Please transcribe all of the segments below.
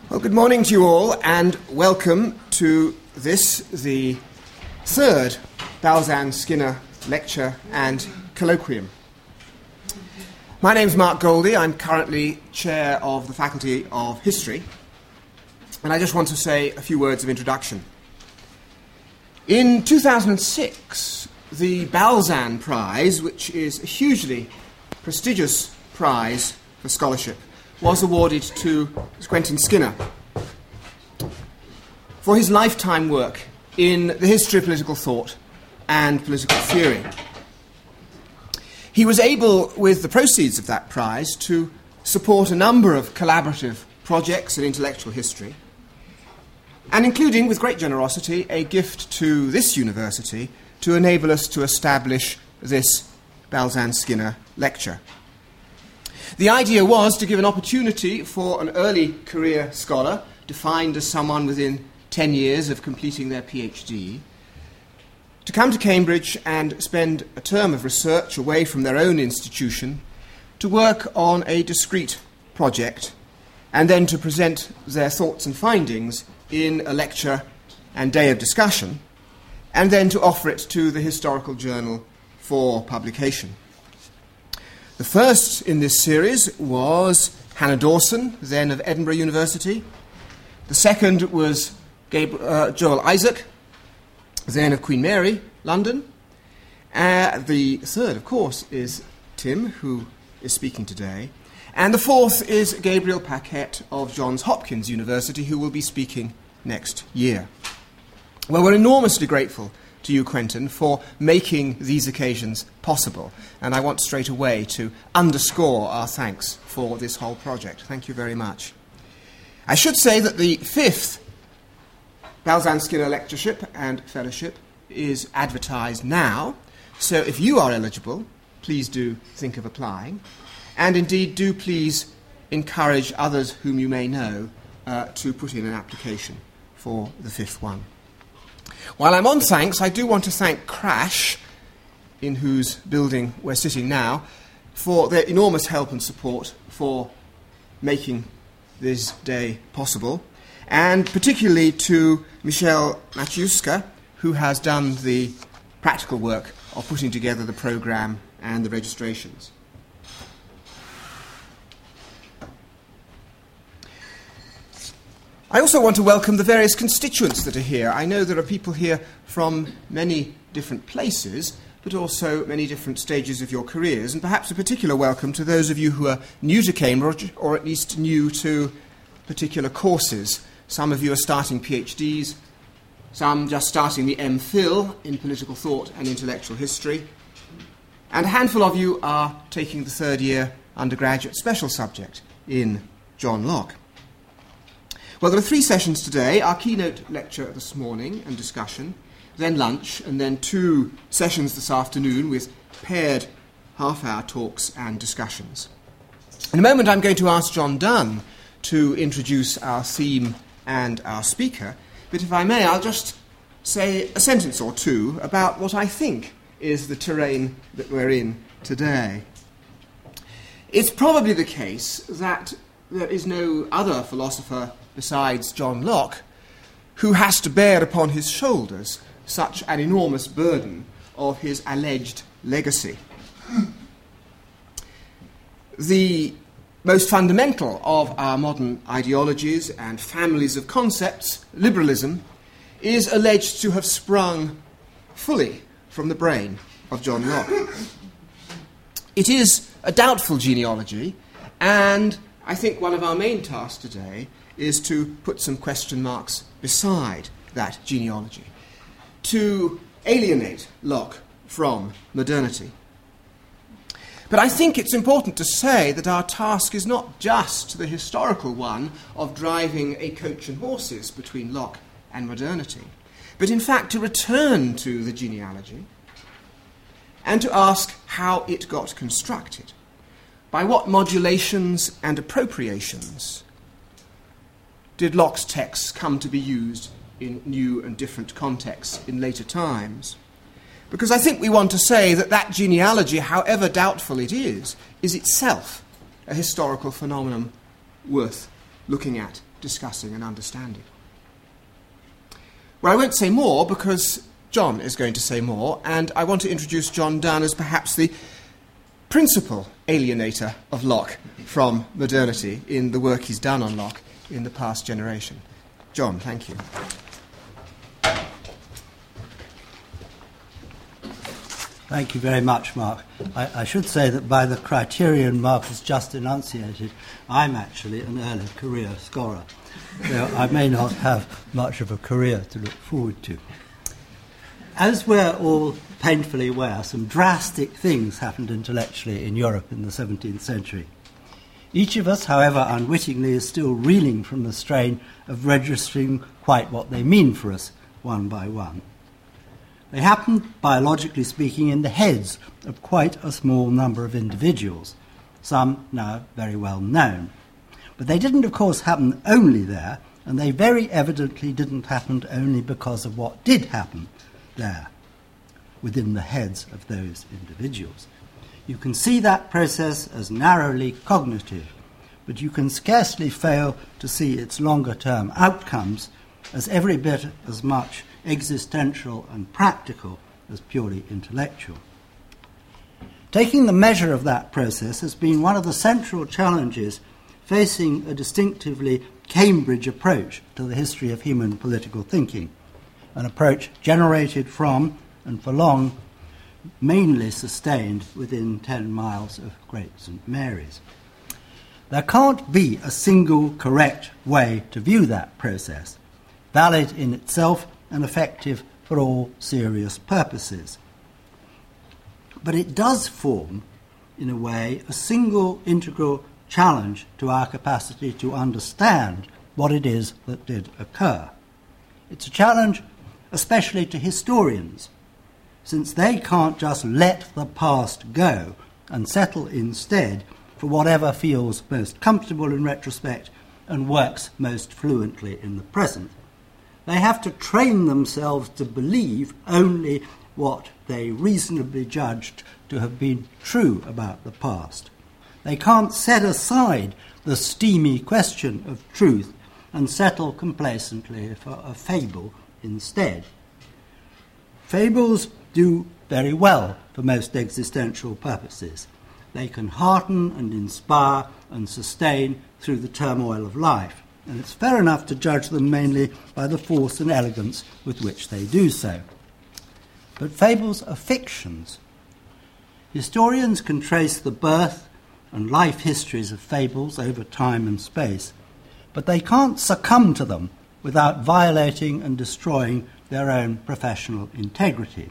Well, good morning to you all, and welcome to this, the third Balzan Skinner lecture and colloquium. My name's Mark Goldie. I'm currently chair of the Faculty of History, and I just want to say a few words of introduction. In 2006, the Balzan Prize, which is a hugely prestigious prize for scholarship, was awarded to Quentin Skinner for his lifetime work in the history of political thought and political theory. He was able, with the proceeds of that prize, to support a number of collaborative projects in intellectual history, and including, with great generosity, a gift to this university to enable us to establish this Balzan Skinner lecture. The idea was to give an opportunity for an early career scholar, defined as someone within 10 years of completing their PhD, to come to Cambridge and spend a term of research away from their own institution to work on a discrete project, and then to present their thoughts and findings in a lecture and day of discussion, and then to offer it to the Historical Journal for publication. The first in this series was Hannah Dawson, then of Edinburgh University. The second was Joel Isaac, then of Queen Mary, London. The third, of course, is Tim, who is speaking today. And the fourth is Gabriel Paquette of Johns Hopkins University, who will be speaking next year. Well, we're enormously grateful to you, Quentin, for making these occasions possible. And I want straight away to underscore our thanks for this whole project. Thank you very much. I should say that the fifth Balzan Skinner Lectureship and Fellowship is advertised now. So if you are eligible, please do think of applying. And indeed, do please encourage others whom you may know to put in an application for the fifth one. While I'm on thanks, I do want to thank Crash, in whose building we're sitting now, for their enormous help and support for making this day possible, and particularly to Michelle Maciuska, who has done the practical work of putting together the programme and the registrations. I also want to welcome the various constituents that are here. I know there are people here from many different places, but also many different stages of your careers, and perhaps a particular welcome to those of you who are new to Cambridge, or at least new to particular courses. Some of you are starting PhDs, some just starting the MPhil in political thought and intellectual history, and a handful of you are taking the third year undergraduate special subject in John Locke. Well, there are 3 sessions today, our keynote lecture this morning and discussion, then lunch, and then 2 sessions this afternoon with paired half-hour talks and discussions. In a moment, I'm going to ask John Dunn to introduce our theme and our speaker, but if I may, I'll just say a sentence or two about what I think is the terrain that we're in today. It's probably the case that there is no other philosopher besides John Locke who has to bear upon his shoulders such an enormous burden of his alleged legacy. The most fundamental of our modern ideologies and families of concepts, liberalism, is alleged to have sprung fully from the brain of John Locke. It is a doubtful genealogy, and I think one of our main tasks today is to put some question marks beside that genealogy, to alienate Locke from modernity. But I think it's important to say that our task is not just the historical one of driving a coach and horses between Locke and modernity, but in fact to return to the genealogy and to ask how it got constructed, by what modulations and appropriations did Locke's texts come to be used in new and different contexts in later times. Because I think we want to say that that genealogy, however doubtful it is itself a historical phenomenon worth looking at discussing and understanding. Well, I won't say more because John is going to say more, and I want to introduce John Donne as perhaps the principal alienator of Locke from modernity in the work he's done on Locke in the past generation. John, thank you. Thank you very much, Mark. I should say that by the criterion Mark has just enunciated, I'm actually an early career scholar, so I may not have much of a career to look forward to. As we're all painfully aware, some drastic things happened intellectually in Europe in the 17th century. Each of us, however unwittingly, is still reeling from the strain of registering quite what they mean for us, one by one. They happened, biologically speaking, in the heads of quite a small number of individuals, some now very well known. But they didn't, of course, happen only there, and they very evidently didn't happen only because of what did happen there, within the heads of those individuals. You can see that process as narrowly cognitive, but you can scarcely fail to see its longer-term outcomes as every bit as much existential and practical as purely intellectual. Taking the measure of that process has been one of the central challenges facing a distinctively Cambridge approach to the history of human political thinking, an approach generated from, and for long, mainly sustained within 10 miles of Great St. Mary's. There can't be a single correct way to view that process, valid in itself and effective for all serious purposes. But it does form, in a way, a single integral challenge to our capacity to understand what it is that did occur. It's a challenge especially to historians, since they can't just let the past go and settle instead for whatever feels most comfortable in retrospect and works most fluently in the present. They have to train themselves to believe only what they reasonably judged to have been true about the past. They can't set aside the steamy question of truth and settle complacently for a fable instead. Fables do very well for most existential purposes. They can hearten and inspire and sustain through the turmoil of life, and it's fair enough to judge them mainly by the force and elegance with which they do so. But fables are fictions. Historians can trace the birth and life histories of fables over time and space, but they can't succumb to them without violating and destroying their own professional integrity.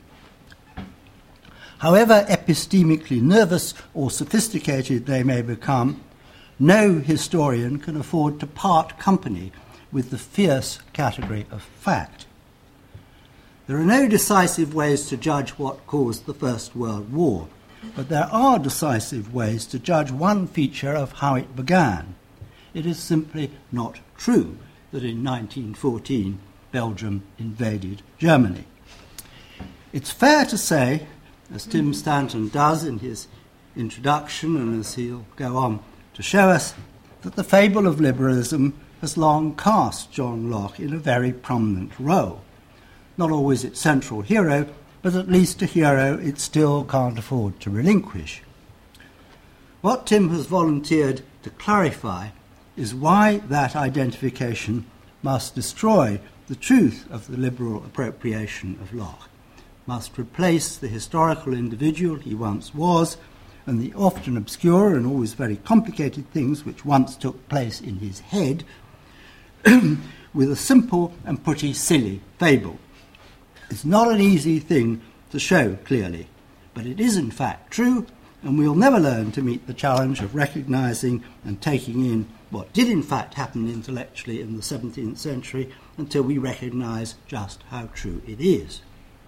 However epistemically nervous or sophisticated they may become, no historian can afford to part company with the fierce category of fact. There are no decisive ways to judge what caused the First World War, but there are decisive ways to judge one feature of how it began. It is simply not true that in 1914 Belgium invaded Germany. It's fair to say, as Tim Stanton does in his introduction and as he'll go on to show us, that the fable of liberalism has long cast John Locke in a very prominent role. Not always its central hero, but at least a hero it still can't afford to relinquish. What Tim has volunteered to clarify is why that identification must destroy the truth of the liberal appropriation of Locke, must replace the historical individual he once was and the often obscure and always very complicated things which once took place in his head with a simple and pretty silly fable. It's not an easy thing to show clearly, but it is in fact true, and we'll never learn to meet the challenge of recognizing and taking in what did in fact happen intellectually in the 17th century until we recognize just how true it is.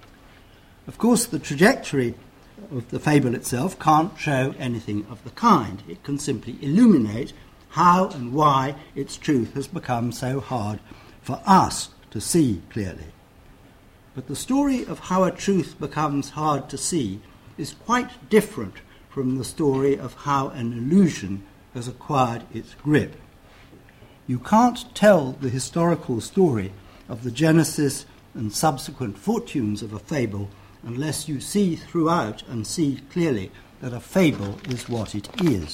Of course, the trajectory of the fable itself can't show anything of the kind. It can simply illuminate how and why its truth has become so hard for us to see clearly. But the story of how a truth becomes hard to see is quite different from the story of how an illusion has acquired its grip. You can't tell the historical story of the genesis and subsequent fortunes of a fable unless you see throughout and see clearly that a fable is what it is.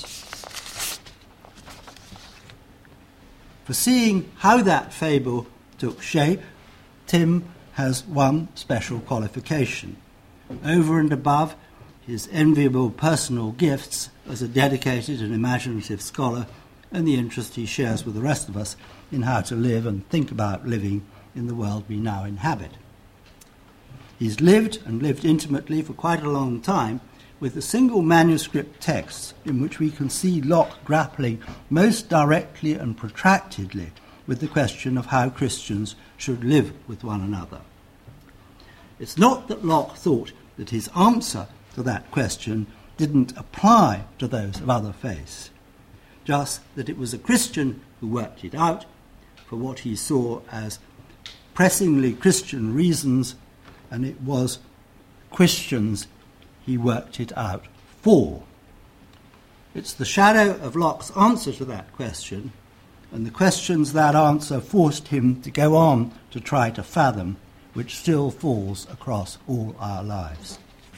For seeing how that fable took shape, Tim has one special qualification. Over and above his enviable personal gifts as a dedicated and imaginative scholar and the interest he shares with the rest of us in how to live and think about living in the world we now inhabit. He's lived and lived intimately for quite a long time with a single manuscript text in which we can see Locke grappling most directly and protractedly with the question of how Christians should live with one another. It's not that Locke thought that his answer to that question didn't apply to those of other faiths, just that it was a Christian who worked it out for what he saw as pressingly Christian reasons, and it was Christians he worked it out for. It's the shadow of Locke's answer to that question, and the questions that answer forced him to go on to try to fathom, which still falls across all our lives.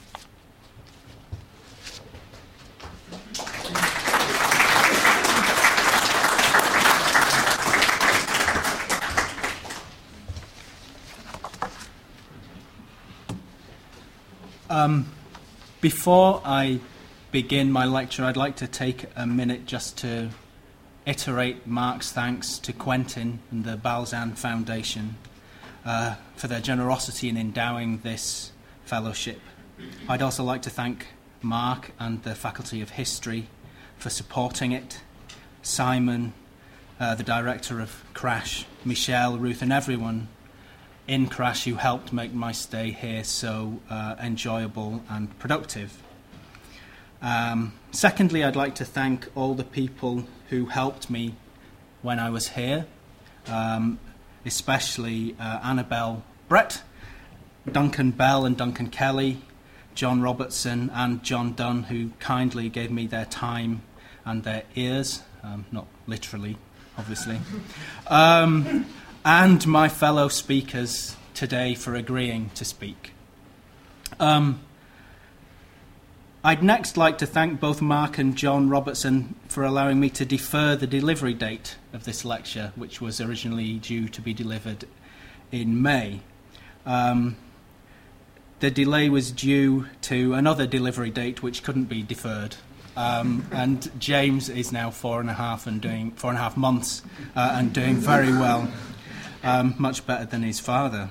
Before I begin my lecture, I'd like to take a minute just to iterate Mark's thanks to Quentin and the Balzan Foundation for their generosity in endowing this fellowship. I'd also like to thank Mark and the Faculty of History for supporting it, Simon, the director of Crash, Michelle, Ruth, and everyone in Crash who helped make my stay here so enjoyable and productive. Secondly, I'd like to thank all the people who helped me when I was here, especially Annabelle Brett, Duncan Bell and Duncan Kelly, John Robertson and John Dunn, who kindly gave me their time and their ears, not literally, obviously, and my fellow speakers today for agreeing to speak. I'd next like to thank both Mark and John Robertson for allowing me to defer the delivery date of this lecture, which was originally due to be delivered in May. The delay was due to another delivery date which couldn't be deferred. And James is now 4.5 months and doing very well, much better than his father.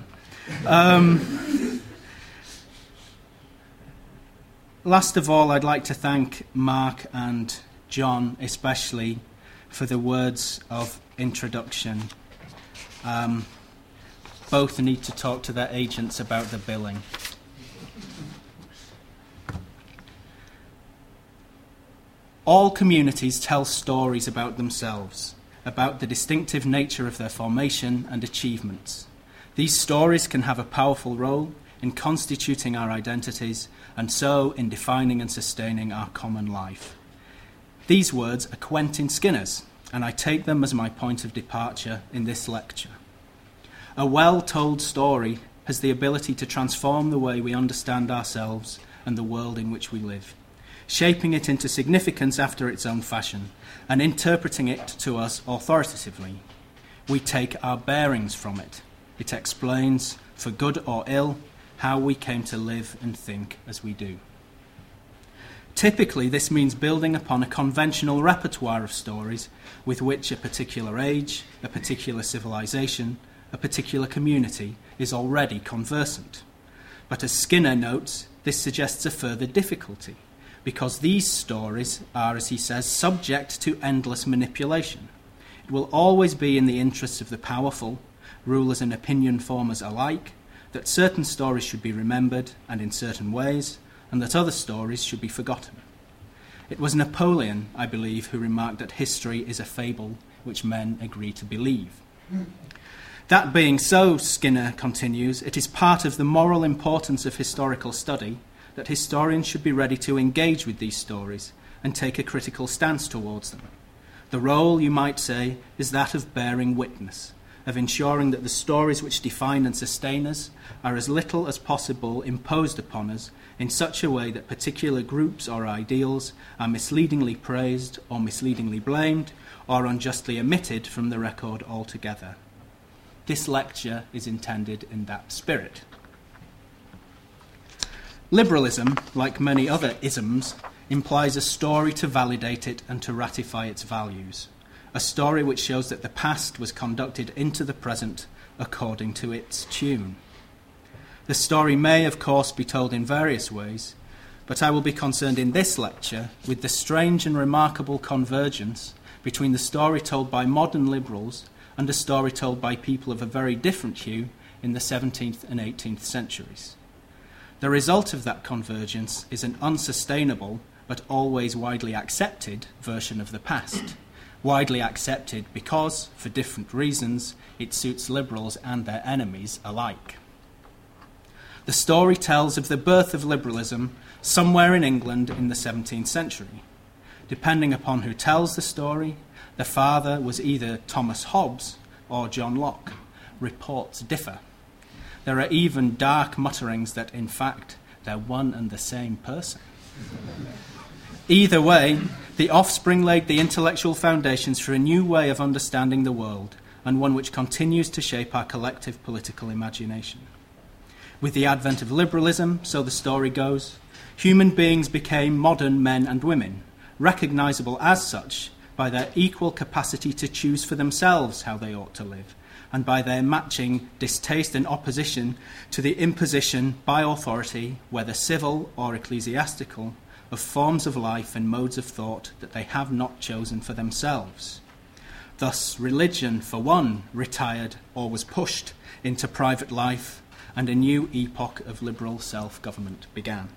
Last of all, I'd like to thank Mark and John especially for the words of introduction. Both need to talk to their agents about the billing. All communities tell stories about themselves, about the distinctive nature of their formation and achievements. These stories can have a powerful role in constituting our identities and so in defining and sustaining our common life. These words are Quentin Skinner's, and I take them as my point of departure in this lecture. A well-told story has the ability to transform the way we understand ourselves and the world in which we live, shaping it into significance after its own fashion, and interpreting it to us authoritatively. We take our bearings from it. It explains, for good or ill, how we came to live and think as we do. Typically, this means building upon a conventional repertoire of stories with which a particular age, a particular civilization, a particular community is already conversant. But as Skinner notes, this suggests a further difficulty, because these stories are, as he says, subject to endless manipulation. It will always be in the interests of the powerful, rulers and opinion formers alike, that certain stories should be remembered and in certain ways, and that other stories should be forgotten. It was Napoleon, I believe, who remarked that history is a fable which men agree to believe. That being so, Skinner continues, it is part of the moral importance of historical study that historians should be ready to engage with these stories and take a critical stance towards them. The role, you might say, is that of bearing witness, of ensuring that the stories which define and sustain us are as little as possible imposed upon us in such a way that particular groups or ideals are misleadingly praised or misleadingly blamed or unjustly omitted from the record altogether. This lecture is intended in that spirit. Liberalism, like many other isms, implies a story to validate it and to ratify its values, a story which shows that the past was conducted into the present according to its tune. The story may, of course, be told in various ways, but I will be concerned in this lecture with the strange and remarkable convergence between the story told by modern liberals and a story told by people of a very different hue in the 17th and 18th centuries. The result of that convergence is an unsustainable but always widely accepted version of the past. Widely accepted because, for different reasons, it suits liberals and their enemies alike. The story tells of the birth of liberalism somewhere in England in the 17th century. Depending upon who tells the story, the father was either Thomas Hobbes or John Locke. Reports differ. There are even dark mutterings that, in fact, they're one and the same person. Either way, the offspring laid the intellectual foundations for a new way of understanding the world, and one which continues to shape our collective political imagination. With the advent of liberalism, so the story goes, human beings became modern men and women, recognisable as such by their equal capacity to choose for themselves how they ought to live, and by their matching distaste and opposition to the imposition by authority, whether civil or ecclesiastical, of forms of life and modes of thought that they have not chosen for themselves. Thus, religion, for one, retired or was pushed into private life, and a new epoch of liberal self-government began.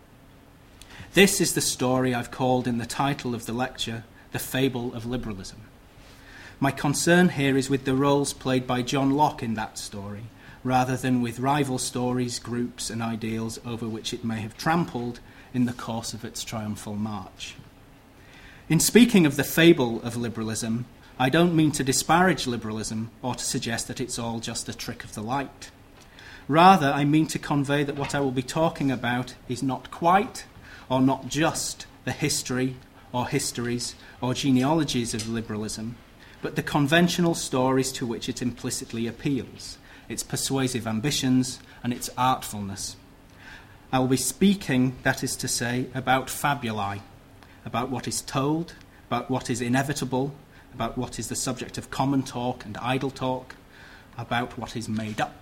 This is the story I've called in the title of the lecture, The Fable of Liberalism. My concern here is with the roles played by John Locke in that story, rather than with rival stories, groups and ideals over which it may have trampled in the course of its triumphal march. In speaking of the fable of liberalism, I don't mean to disparage liberalism or to suggest that it's all just a trick of the light. Rather, I mean to convey that what I will be talking about is not quite or not just the history or histories or genealogies of liberalism, but the conventional stories to which it implicitly appeals, its persuasive ambitions and its artfulness. I will be speaking, that is to say, about fabulae, about what is told, about what is inevitable, about what is the subject of common talk and idle talk, about what is made up.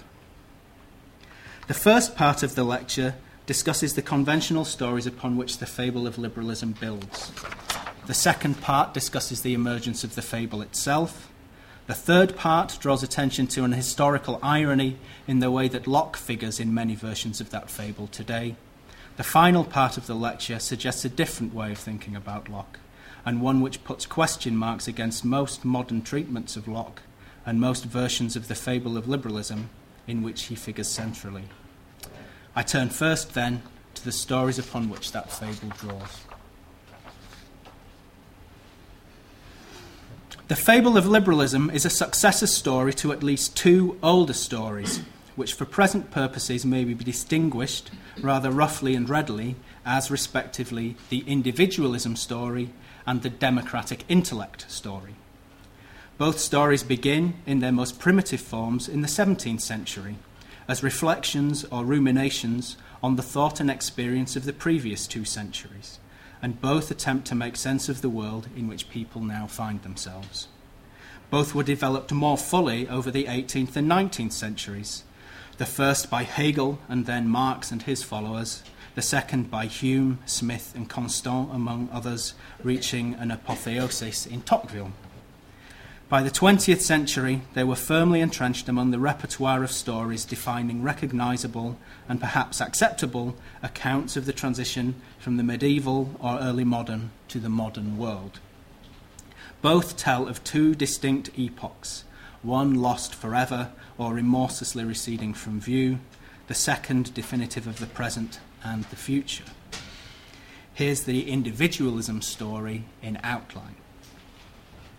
The first part of the lecture discusses the conventional stories upon which the fable of liberalism builds. The second part discusses the emergence of the fable itself. The third part draws attention to an historical irony in the way that Locke figures in many versions of that fable today. The final part of the lecture suggests a different way of thinking about Locke, and one which puts question marks against most modern treatments of Locke and most versions of the fable of liberalism in which he figures centrally. I turn first, then, to the stories upon which that fable draws. The fable of liberalism is a successor story to at least two older stories, which for present purposes may be distinguished rather roughly and readily as, respectively, the individualism story and the democratic intellect story. Both stories begin, in their most primitive forms, in the 17th century, as reflections or ruminations on the thought and experience of the previous 2 centuries, and both attempt to make sense of the world in which people now find themselves. Both were developed more fully over the 18th and 19th centuries, the first by Hegel and then Marx and his followers, the second by Hume, Smith and Constant, among others, reaching an apotheosis in Tocqueville. By the 20th century, they were firmly entrenched among the repertoire of stories defining recognisable and perhaps acceptable accounts of the transition from the medieval or early modern to the modern world. Both tell of 2 distinct epochs, one lost forever or remorselessly receding from view, the second definitive of the present and the future. Here's the individualism story in outline.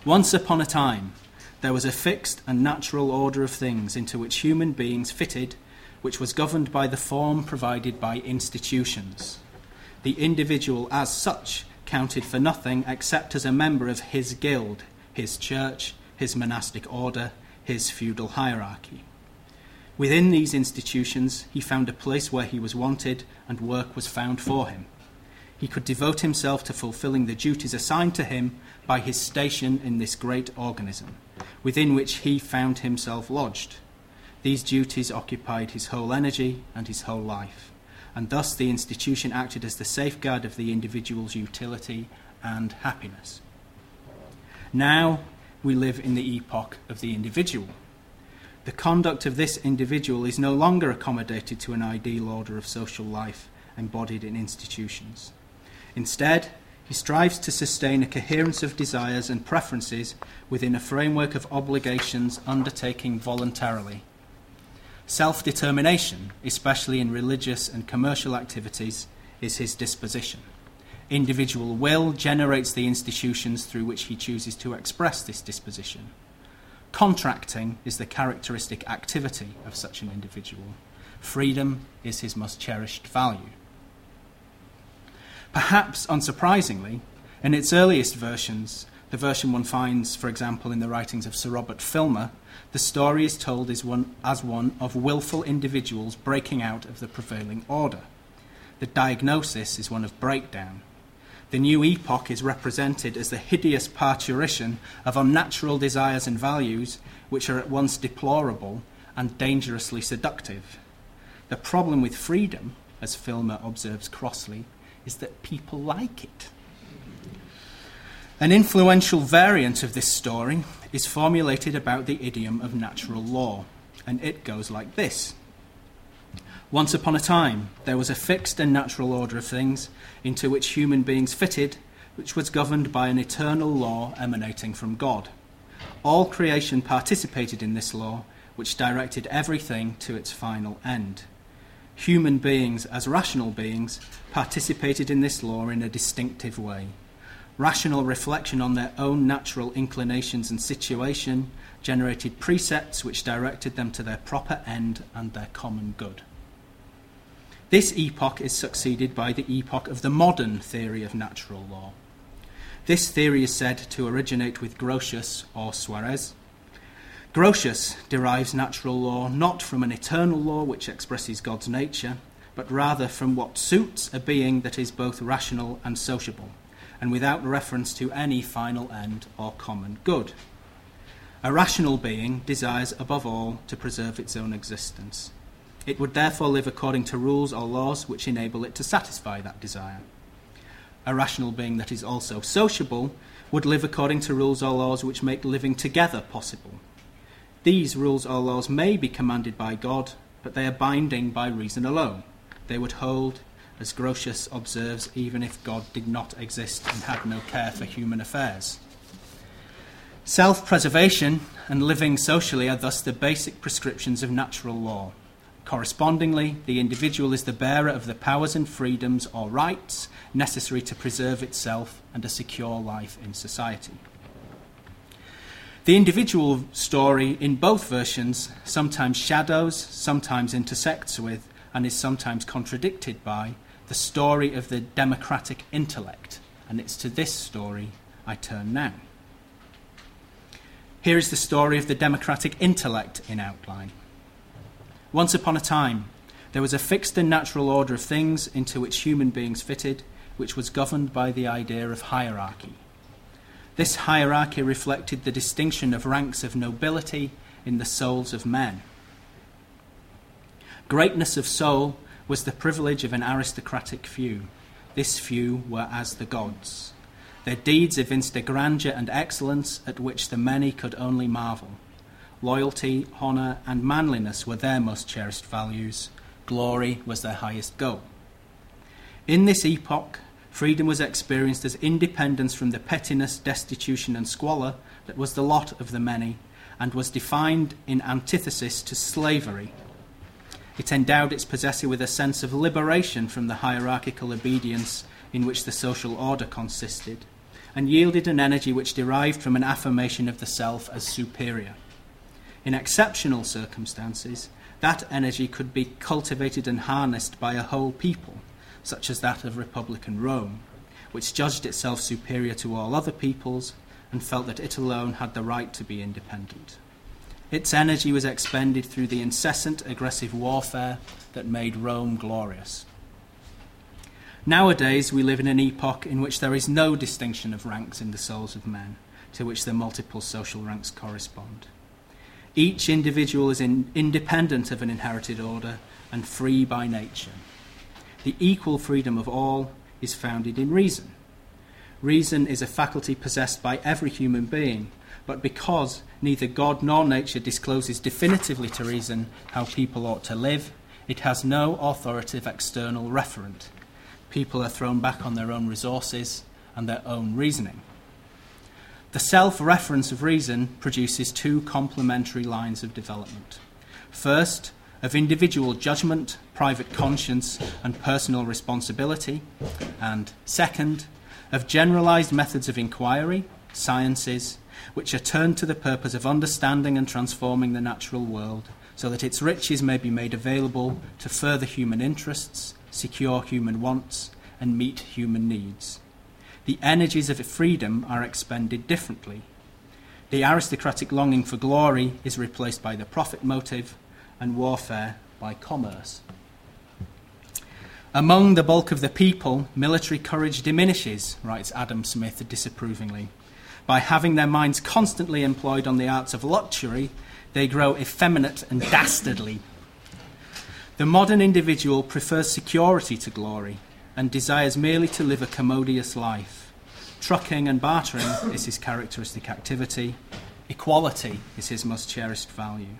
Once upon a time, there was a fixed and natural order of things into which human beings fitted, which was governed by the form provided by institutions. The individual as such counted for nothing except as a member of his guild, his church, his monastic order, his feudal hierarchy. Within these institutions, he found a place where he was wanted and work was found for him. He could devote himself to fulfilling the duties assigned to him by his station in this great organism, within which he found himself lodged. These duties occupied his whole energy and his whole life, and thus the institution acted as the safeguard of the individual's utility and happiness. Now we live in the epoch of the individual. The conduct of this individual is no longer accommodated to an ideal order of social life embodied in institutions. Instead, he strives to sustain a coherence of desires and preferences within a framework of obligations undertaken voluntarily. Self-determination, especially in religious and commercial activities, is his disposition. Individual will generates the institutions through which he chooses to express this disposition. Contracting is the characteristic activity of such an individual. Freedom is his most cherished value. Perhaps unsurprisingly, in its earliest versions, the version one finds, for example, in the writings of Sir Robert Filmer, the story is told as one of willful individuals breaking out of the prevailing order. The diagnosis is one of breakdown. The new epoch is represented as the hideous parturition of unnatural desires and values which are at once deplorable and dangerously seductive. The problem with freedom, as Filmer observes crossly, is that people like it. An influential variant of this story is formulated about the idiom of natural law, and it goes like this. Once upon a time, there was a fixed and natural order of things into which human beings fitted, which was governed by an eternal law emanating from God. All creation participated in this law, which directed everything to its final end. Human beings, as rational beings, participated in this law in a distinctive way. Rational reflection on their own natural inclinations and situation generated precepts which directed them to their proper end and their common good. This epoch is succeeded by the epoch of the modern theory of natural law. This theory is said to originate with Grotius or Suarez. Grotius derives natural law not from an eternal law which expresses God's nature, but rather from what suits a being that is both rational and sociable, and without reference to any final end or common good. A rational being desires above all to preserve its own existence. It would therefore live according to rules or laws which enable it to satisfy that desire. A rational being that is also sociable would live according to rules or laws which make living together possible. These rules or laws may be commanded by God, but they are binding by reason alone. They would hold, as Grotius observes, even if God did not exist and had no care for human affairs. Self-preservation and living socially are thus the basic prescriptions of natural law. Correspondingly, the individual is the bearer of the powers and freedoms or rights necessary to preserve itself and a secure life in society. The individual story in both versions sometimes shadows, sometimes intersects with, and is sometimes contradicted by the story of the democratic intellect, and it's to this story I turn now. Here is the story of the democratic intellect in outline. Once upon a time, there was a fixed and natural order of things into which human beings fitted, which was governed by the idea of hierarchy. This hierarchy reflected the distinction of ranks of nobility in the souls of men. Greatness of soul was the privilege of an aristocratic few. This few were as the gods. Their deeds evinced a grandeur and excellence at which the many could only marvel. Loyalty, honour, and manliness were their most cherished values. Glory was their highest goal. In this epoch, freedom was experienced as independence from the pettiness, destitution, and squalor that was the lot of the many, and was defined in antithesis to slavery. It endowed its possessor with a sense of liberation from the hierarchical obedience in which the social order consisted, and yielded an energy which derived from an affirmation of the self as superior. In exceptional circumstances, that energy could be cultivated and harnessed by a whole people, such as that of Republican Rome, which judged itself superior to all other peoples and felt that it alone had the right to be independent. Its energy was expended through the incessant aggressive warfare that made Rome glorious. Nowadays, we live in an epoch in which there is no distinction of ranks in the souls of men, to which the multiple social ranks correspond. Each individual is independent of an inherited order and free by nature. The equal freedom of all is founded in reason. Reason is a faculty possessed by every human being, but because neither God nor nature discloses definitively to reason how people ought to live, it has no authoritative external referent. People are thrown back on their own resources and their own reasoning. The self-reference of reason produces two complementary lines of development. First, of individual judgment, private conscience, and personal responsibility, and second, of generalized methods of inquiry, sciences, which are turned to the purpose of understanding and transforming the natural world so that its riches may be made available to further human interests, secure human wants, and meet human needs. The energies of freedom are expended differently. The aristocratic longing for glory is replaced by the profit motive, and warfare by commerce. Among the bulk of the people, military courage diminishes, writes Adam Smith disapprovingly. By having their minds constantly employed on the arts of luxury, they grow effeminate and dastardly. The modern individual prefers security to glory and desires merely to live a commodious life. Trucking and bartering is his characteristic activity. Equality is his most cherished value.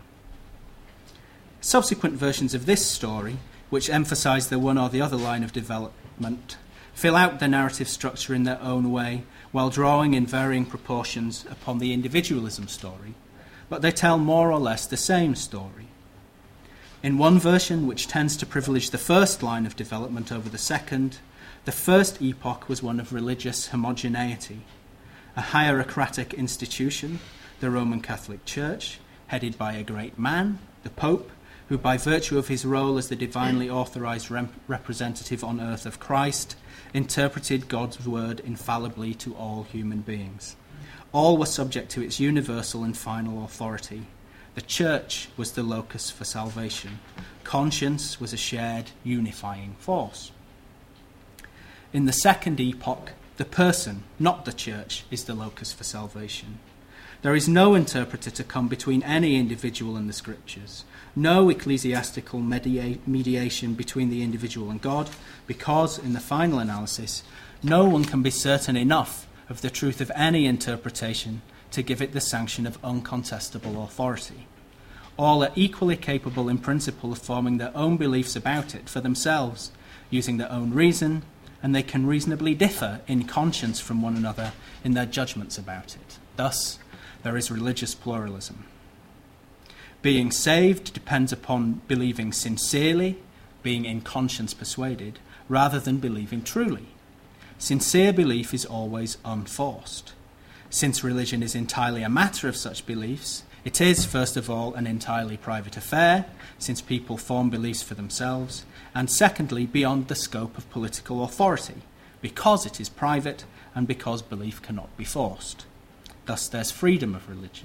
Subsequent versions of this story, which emphasize the one or the other line of development, fill out the narrative structure in their own way while drawing in varying proportions upon the individualism story, but they tell more or less the same story. In one version, which tends to privilege the first line of development over the second, the first epoch was one of religious homogeneity. A hierarchatic institution, the Roman Catholic Church, headed by a great man, the Pope, who by virtue of his role as the divinely authorized representative on earth of Christ, interpreted God's word infallibly to all human beings. All were subject to its universal and final authority. The Church was the locus for salvation. Conscience was a shared, unifying force. In the second epoch, the person, not the Church, is the locus for salvation. There is no interpreter to come between any individual and the Scriptures, no ecclesiastical mediation between the individual and God, because, in the final analysis, no one can be certain enough of the truth of any interpretation to give it the sanction of uncontestable authority. All are equally capable in principle of forming their own beliefs about it for themselves, using their own reason, and they can reasonably differ in conscience from one another in their judgments about it. Thus, there is religious pluralism. Being saved depends upon believing sincerely, being in conscience persuaded, rather than believing truly. Sincere belief is always unforced. Since religion is entirely a matter of such beliefs, it is, first of all, an entirely private affair, since people form beliefs for themselves, and secondly, beyond the scope of political authority, because it is private and because belief cannot be forced. Thus, there's freedom of religion.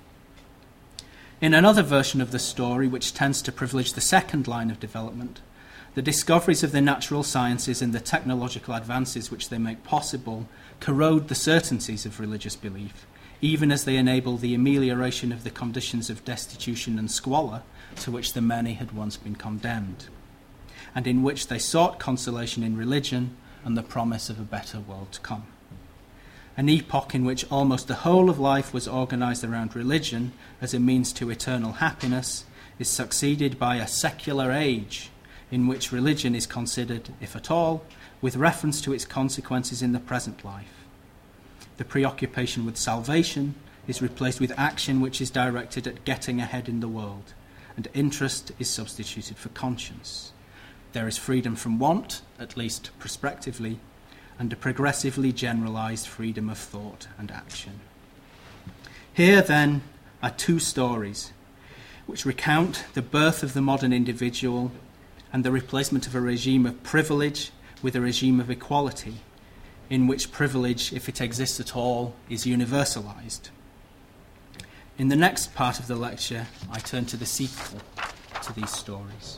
In another version of the story, which tends to privilege the second line of development, the discoveries of the natural sciences and the technological advances which they make possible corrode the certainties of religious belief, even as they enable the amelioration of the conditions of destitution and squalor to which the many had once been condemned, and in which they sought consolation in religion and the promise of a better world to come. An epoch in which almost the whole of life was organized around religion as a means to eternal happiness is succeeded by a secular age in which religion is considered, if at all, with reference to its consequences in the present life. The preoccupation with salvation is replaced with action which is directed at getting ahead in the world, and interest is substituted for conscience. There is freedom from want, at least prospectively, and a progressively generalised freedom of thought and action. Here, then, are two stories which recount the birth of the modern individual and the replacement of a regime of privilege with a regime of equality, in which privilege, if it exists at all, is universalised. In the next part of the lecture, I turn to the sequel to these stories.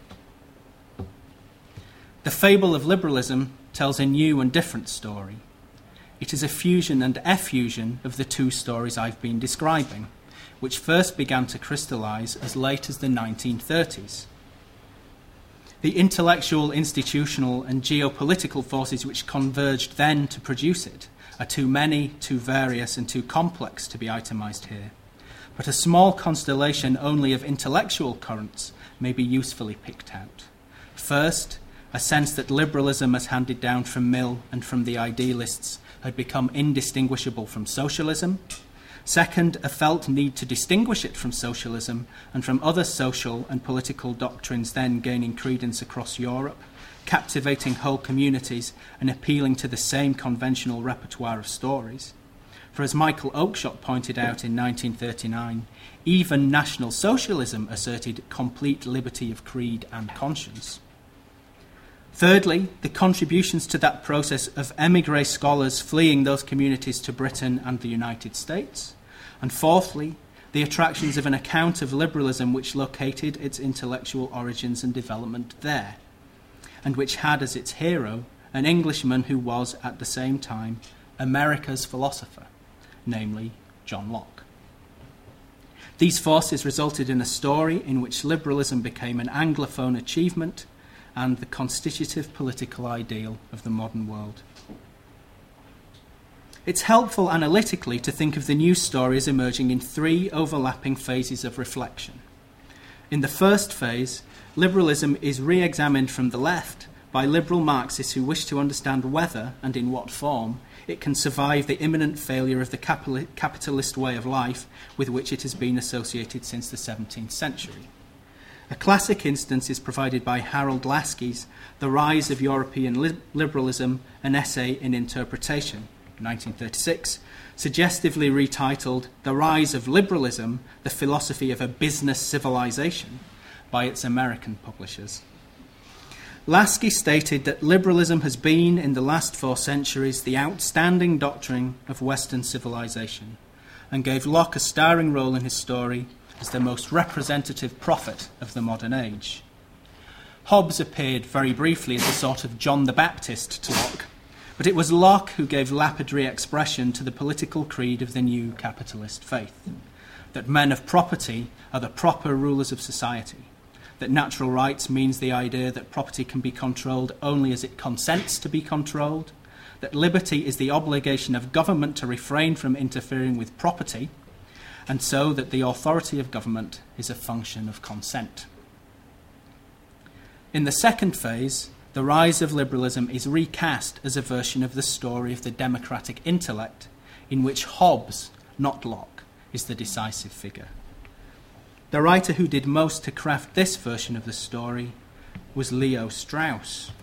The fable of liberalism tells a new and different story. It is a fusion and effusion of the two stories I've been describing, which first began to crystallise as late as the 1930s. The intellectual, institutional, and geopolitical forces which converged then to produce it are too many, too various, and too complex to be itemised here. But a small constellation only of intellectual currents may be usefully picked out. First, a sense that liberalism as handed down from Mill and from the idealists had become indistinguishable from socialism. Second, a felt need to distinguish it from socialism and from other social and political doctrines then gaining credence across Europe, captivating whole communities and appealing to the same conventional repertoire of stories. For as Michael Oakeshott pointed out in 1939, even National Socialism asserted complete liberty of creed and conscience. Thirdly, the contributions to that process of émigré scholars fleeing those communities to Britain and the United States. And fourthly, the attractions of an account of liberalism which located its intellectual origins and development there, and which had as its hero an Englishman who was, at the same time, America's philosopher, namely John Locke. These forces resulted in a story in which liberalism became an Anglophone achievement and the constitutive political ideal of the modern world. It's helpful analytically to think of the new story as emerging in three overlapping phases of reflection. In the first phase, liberalism is re-examined from the left by liberal Marxists who wish to understand whether, and in what form, it can survive the imminent failure of the capitalist way of life with which it has been associated since the 17th century. A classic instance is provided by Harold Laski's The Rise of European Liberalism, an Essay in Interpretation, 1936, suggestively retitled The Rise of Liberalism, the Philosophy of a Business Civilization, by its American publishers. Lasky stated that liberalism has been, in the last 4 centuries, the outstanding doctrine of Western civilization, and gave Locke a starring role in his story as the most representative prophet of the modern age. Hobbes appeared very briefly as a sort of John the Baptist to Locke, but it was Locke who gave lapidary expression to the political creed of the new capitalist faith, that men of property are the proper rulers of society, that natural rights means the idea that property can be controlled only as it consents to be controlled, that liberty is the obligation of government to refrain from interfering with property, and so that the authority of government is a function of consent. In the second phase, the rise of liberalism is recast as a version of the story of the democratic intellect, in which Hobbes, not Locke, is the decisive figure. The writer who did most to craft this version of the story was Leo Strauss.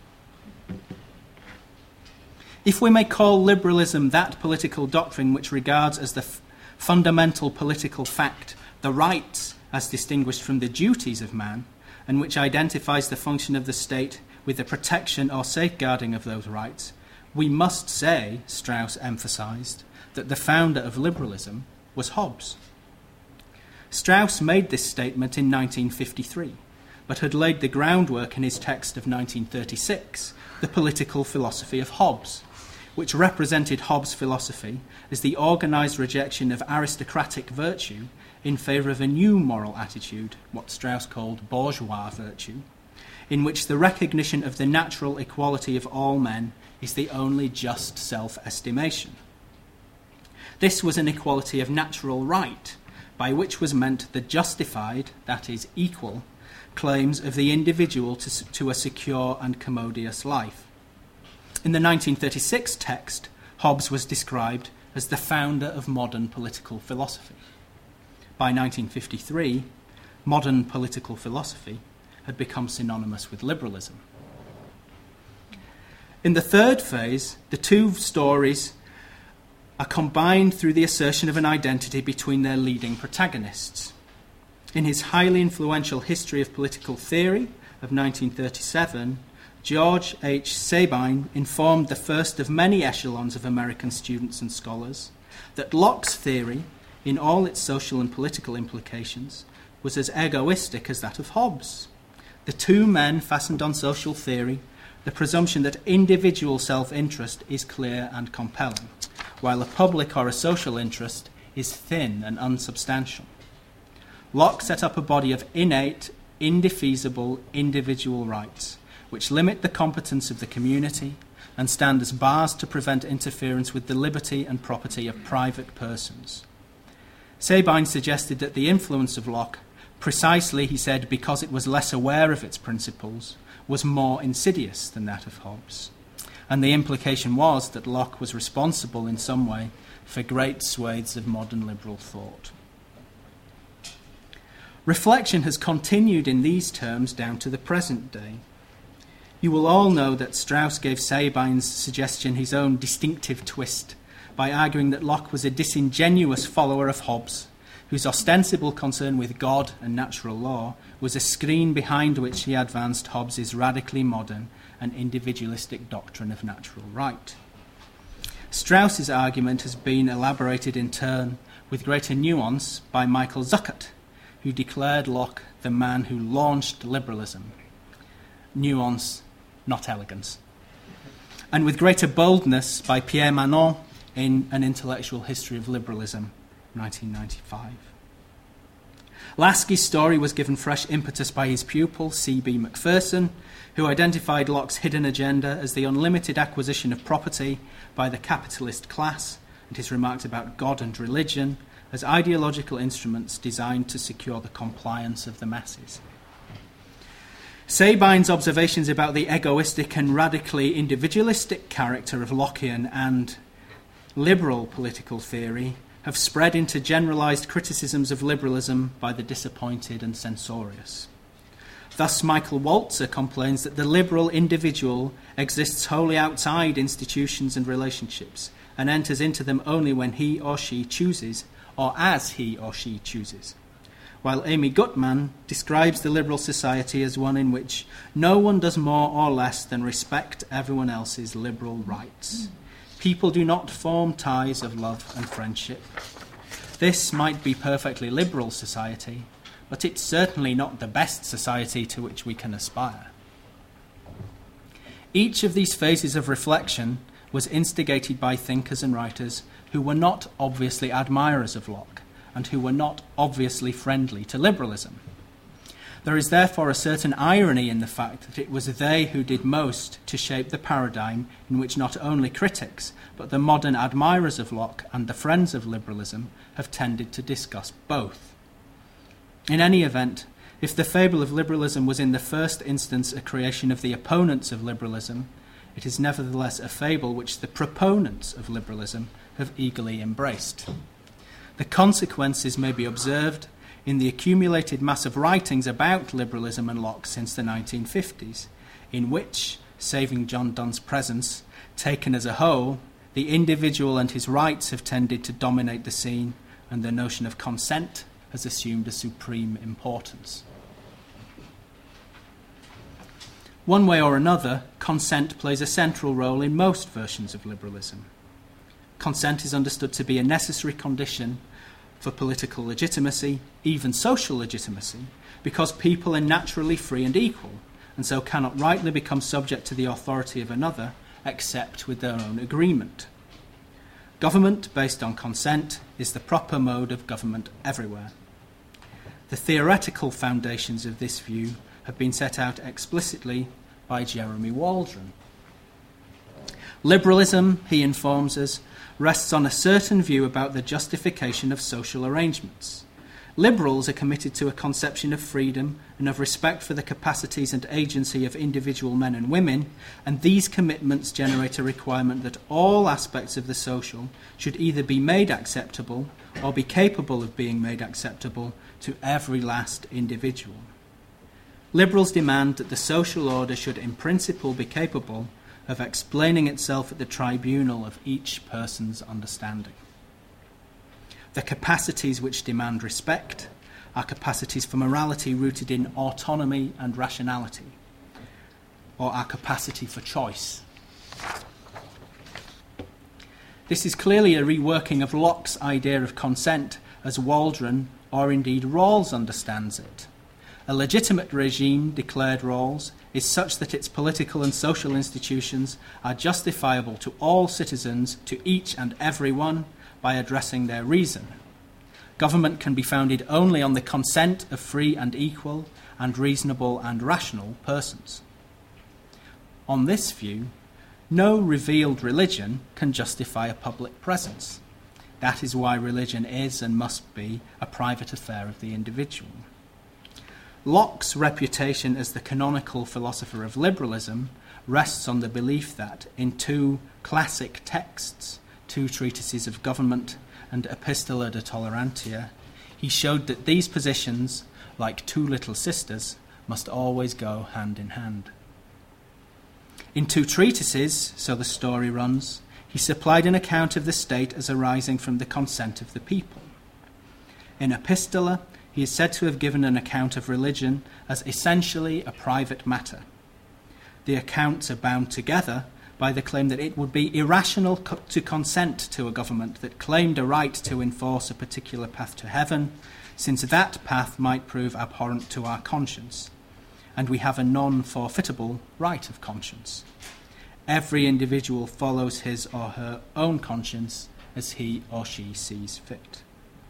If we may call liberalism that political doctrine which regards as the fundamental political fact the rights as distinguished from the duties of man, and which identifies the function of the state with the protection or safeguarding of those rights, we must say, Strauss emphasised, that the founder of liberalism was Hobbes. Strauss made this statement in 1953, but had laid the groundwork in his text of 1936, The Political Philosophy of Hobbes, which represented Hobbes' philosophy as the organised rejection of aristocratic virtue in favour of a new moral attitude, what Strauss called bourgeois virtue, in which the recognition of the natural equality of all men is the only just self-estimation. This was an equality of natural right, by which was meant the justified, that is, equal, claims of the individual to a secure and commodious life. In the 1936 text, Hobbes was described as the founder of modern political philosophy. By 1953, modern political philosophy had become synonymous with liberalism. In the third phase, the two stories are combined through the assertion of an identity between their leading protagonists. In his highly influential History of Political Theory of 1937, George H. Sabine informed the first of many echelons of American students and scholars that Locke's theory, in all its social and political implications, was as egoistic as that of Hobbes. The two men fastened on social theory the presumption that individual self-interest is clear and compelling, while a public or a social interest is thin and unsubstantial. Locke set up a body of innate, indefeasible individual rights, which limit the competence of the community and stand as bars to prevent interference with the liberty and property of private persons. Sabine suggested that the influence of Locke, precisely, he said, because it was less aware of its principles, was more insidious than that of Hobbes. And the implication was that Locke was responsible in some way for great swathes of modern liberal thought. Reflection has continued in these terms down to the present day. You will all know that Strauss gave Sabine's suggestion his own distinctive twist by arguing that Locke was a disingenuous follower of Hobbes, whose ostensible concern with God and natural law was a screen behind which he advanced Hobbes's radically modern and individualistic doctrine of natural right. Strauss's argument has been elaborated in turn with greater nuance by Michael Zuckert, who declared Locke the man who launched liberalism. Nuance, not elegance. And with greater boldness by Pierre Manon in An Intellectual History of Liberalism, 1995. Lasky's story was given fresh impetus by his pupil, C.B. Macpherson, who identified Locke's hidden agenda as the unlimited acquisition of property by the capitalist class, and his remarks about God and religion as ideological instruments designed to secure the compliance of the masses. Sabine's observations about the egoistic and radically individualistic character of Lockean and liberal political theory have spread into generalised criticisms of liberalism by the disappointed and censorious. Thus, Michael Walzer complains that the liberal individual exists wholly outside institutions and relationships and enters into them only when he or she chooses, or as he or she chooses. While Amy Gutmann describes the liberal society as one in which no one does more or less than respect everyone else's liberal rights. People do not form ties of love and friendship. This might be perfectly liberal society, but it's certainly not the best society to which we can aspire. Each of these phases of reflection was instigated by thinkers and writers who were not obviously admirers of Locke and who were not obviously friendly to liberalism. There is therefore a certain irony in the fact that it was they who did most to shape the paradigm in which not only critics, but the modern admirers of Locke and the friends of liberalism have tended to discuss both. In any event, if the fable of liberalism was in the first instance a creation of the opponents of liberalism, it is nevertheless a fable which the proponents of liberalism have eagerly embraced. The consequences may be observed in the accumulated mass of writings about liberalism and Locke since the 1950s, in which, saving John Donne's presence, taken as a whole, the individual and his rights have tended to dominate the scene, and the notion of consent has assumed a supreme importance. One way or another, consent plays a central role in most versions of liberalism. Consent is understood to be a necessary condition for political legitimacy, even social legitimacy, because people are naturally free and equal, and so cannot rightly become subject to the authority of another except with their own agreement. Government based on consent is the proper mode of government everywhere. The theoretical foundations of this view have been set out explicitly by Jeremy Waldron. Liberalism, he informs us, rests on a certain view about the justification of social arrangements. Liberals are committed to a conception of freedom and of respect for the capacities and agency of individual men and women, and these commitments generate a requirement that all aspects of the social should either be made acceptable or be capable of being made acceptable to every last individual. Liberals demand that the social order should in principle be capable of explaining itself at the tribunal of each person's understanding. The capacities which demand respect are capacities for morality rooted in autonomy and rationality, or our capacity for choice. This is clearly a reworking of Locke's idea of consent as Waldron, or indeed Rawls, understands it. A legitimate regime, declared Rawls, is such that its political and social institutions are justifiable to all citizens, to each and every one, by addressing their reason. Government can be founded only on the consent of free and equal and reasonable and rational persons. On this view, no revealed religion can justify a public presence. That is why religion is and must be a private affair of the individual. Locke's reputation as the canonical philosopher of liberalism rests on the belief that in two classic texts, two treatises of government and Epistola de Tolerantia, he showed that these positions, like two little sisters, must always go hand in hand. In two treatises, so the story runs, he supplied an account of the state as arising from the consent of the people. In Epistola, he is said to have given an account of religion as essentially a private matter. The accounts are bound together by the claim that it would be irrational to consent to a government that claimed a right to enforce a particular path to heaven, since that path might prove abhorrent to our conscience, and we have a non-forfeitable right of conscience. Every individual follows his or her own conscience as he or she sees fit.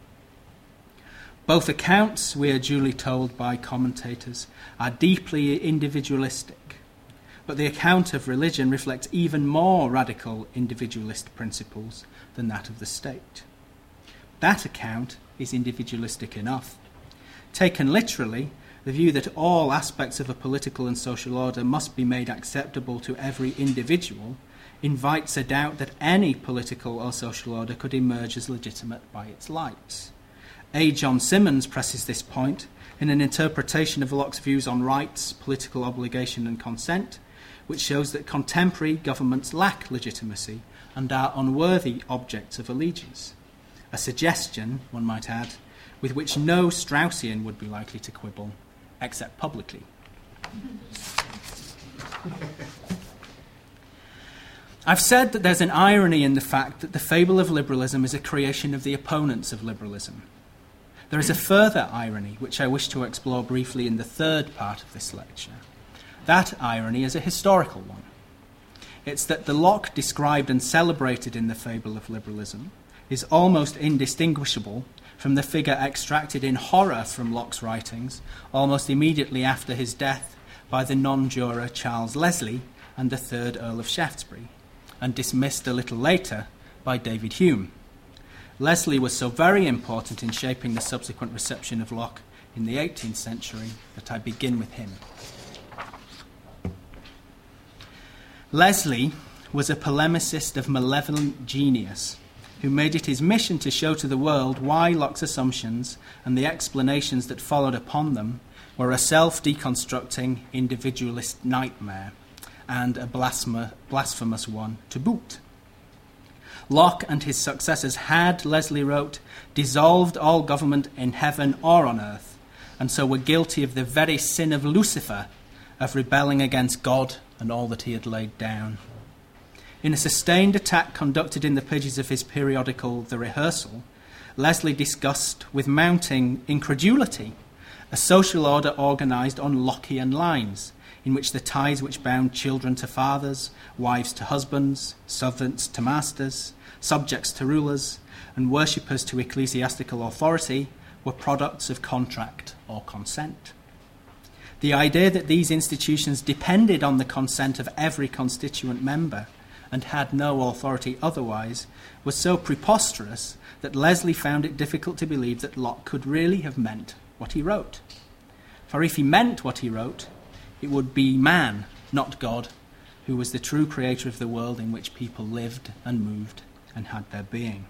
Both accounts, we are duly told by commentators, are deeply individualistic, but the account of religion reflects even more radical individualist principles than that of the state. That account is individualistic enough. Taken literally, the view that all aspects of a political and social order must be made acceptable to every individual invites a doubt that any political or social order could emerge as legitimate by its lights. A. John Symonds presses this point in an interpretation of Locke's views on rights, political obligation and consent, which shows that contemporary governments lack legitimacy and are unworthy objects of allegiance. A suggestion, one might add, with which no Straussian would be likely to quibble, except publicly. I've said that there's an irony in the fact that the fable of liberalism is a creation of the opponents of liberalism. There is a further irony, which I wish to explore briefly in the third part of this lecture. That irony is a historical one. It's that the Locke described and celebrated in the fable of liberalism is almost indistinguishable from the figure extracted in horror from Locke's writings almost immediately after his death by the non-juror Charles Leslie and the 3rd Earl of Shaftesbury, and dismissed a little later by David Hume. Leslie was so very important in shaping the subsequent reception of Locke in the 18th century that I begin with him. Leslie was a polemicist of malevolent genius who made it his mission to show to the world why Locke's assumptions and the explanations that followed upon them were a self-deconstructing individualist nightmare, and a blasphemous one to boot. Locke and his successors had, Leslie wrote, dissolved all government in heaven or on earth, and so were guilty of the very sin of Lucifer, of rebelling against God and all that he had laid down. In a sustained attack conducted in the pages of his periodical The Rehearsal, Leslie discussed with mounting incredulity a social order organised on Lockean lines, in which the ties which bound children to fathers, wives to husbands, servants to masters, subjects to rulers, and worshippers to ecclesiastical authority were products of contract or consent. The idea that these institutions depended on the consent of every constituent member and had no authority otherwise was so preposterous that Leslie found it difficult to believe that Locke could really have meant what he wrote. For if he meant what he wrote, it would be man, not God, who was the true creator of the world in which people lived and moved and had their being.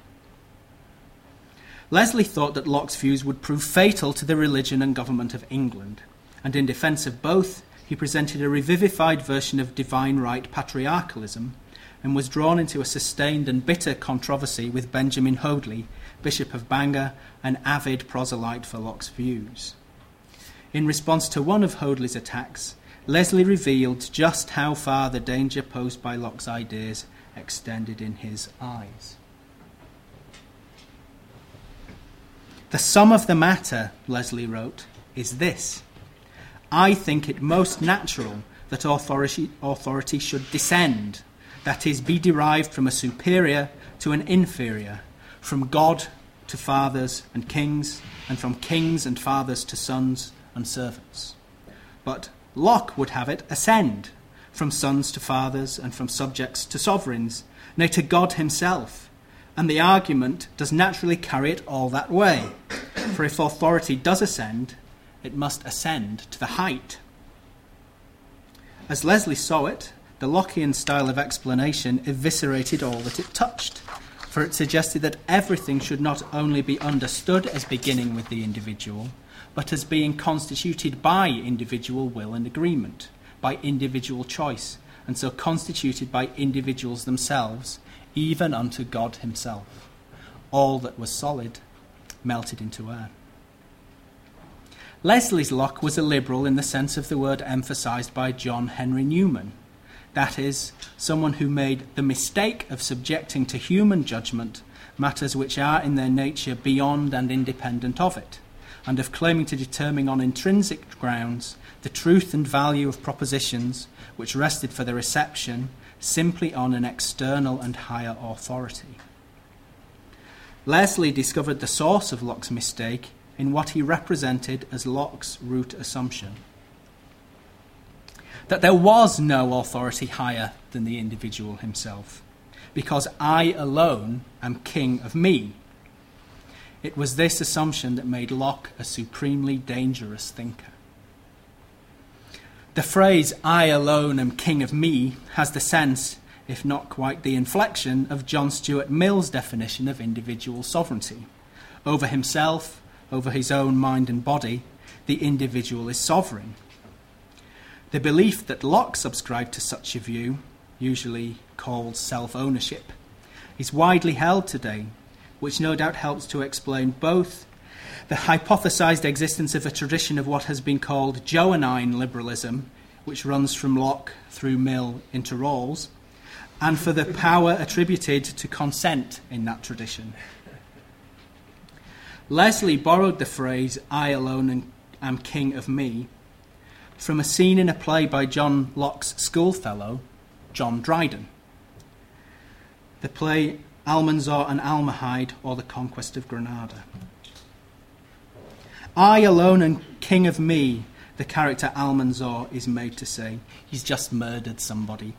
Leslie thought that Locke's views would prove fatal to the religion and government of England, and in defence of both, he presented a revivified version of divine right patriarchalism and was drawn into a sustained and bitter controversy with Benjamin Hoadley, Bishop of Bangor, an avid proselyte for Locke's views. In response to one of Hoadley's attacks, Leslie revealed just how far the danger posed by Locke's ideas extended in his eyes. "The sum of the matter," Leslie wrote, "is this. I think it most natural that authority should descend, that is, be derived from a superior to an inferior, from God to fathers and kings, and from kings and fathers to sons and servants. But Locke would have it ascend, from sons to fathers and from subjects to sovereigns, nay, to God himself. And the argument does naturally carry it all that way. For if authority does ascend, it must ascend to the height." As Leslie saw it, the Lockean style of explanation eviscerated all that it touched, for it suggested that everything should not only be understood as beginning with the individual, but as being constituted by individual will and agreement, by individual choice, and so constituted by individuals themselves, even unto God himself. All that was solid melted into air. Leslie's Locke was a liberal in the sense of the word emphasised by John Henry Newman, that is, someone who made the mistake of subjecting to human judgment matters which are in their nature beyond and independent of it, and of claiming to determine on intrinsic grounds the truth and value of propositions which rested for the reception simply on an external and higher authority. Leslie discovered the source of Locke's mistake in what he represented as Locke's root assumption: that there was no authority higher than the individual himself, because I alone am king of me. It was this assumption that made Locke a supremely dangerous thinker. The phrase, "I alone am king of me," has the sense, if not quite the inflection, of John Stuart Mill's definition of individual sovereignty. Over himself, over his own mind and body, the individual is sovereign. The belief that Locke subscribed to such a view, usually called self-ownership, is widely held today, which no doubt helps to explain both the hypothesized existence of a tradition of what has been called Johannine liberalism, which runs from Locke through Mill into Rawls, and for the power attributed to consent in that tradition. Leslie borrowed the phrase, "I alone am king of me," from a scene in a play by John Locke's schoolfellow, John Dryden. The play Almanzor and Almahide, or The Conquest of Granada. "I alone am king of me," the character Almanzor is made to say. He's just murdered somebody.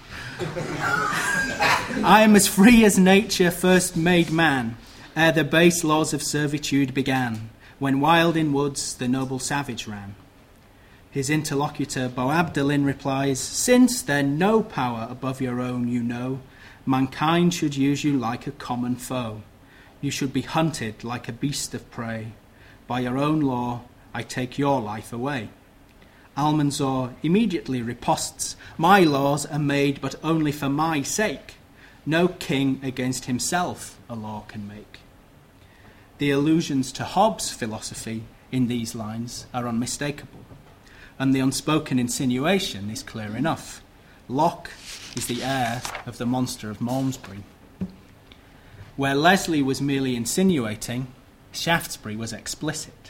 "I am as free as nature first made man, ere the base laws of servitude began, when wild in woods the noble savage ran." His interlocutor Boabdillin replies, "Since then no power above your own you know, mankind should use you like a common foe. You should be hunted like a beast of prey. By your own law I take your life away." Almanzor immediately riposts, "My laws are made but only for my sake. No king against himself a law can make." The allusions to Hobbes' philosophy in these lines are unmistakable, and the unspoken insinuation is clear enough. Locke is the heir of the monster of Malmesbury. Where Leslie was merely insinuating, Shaftesbury was explicit.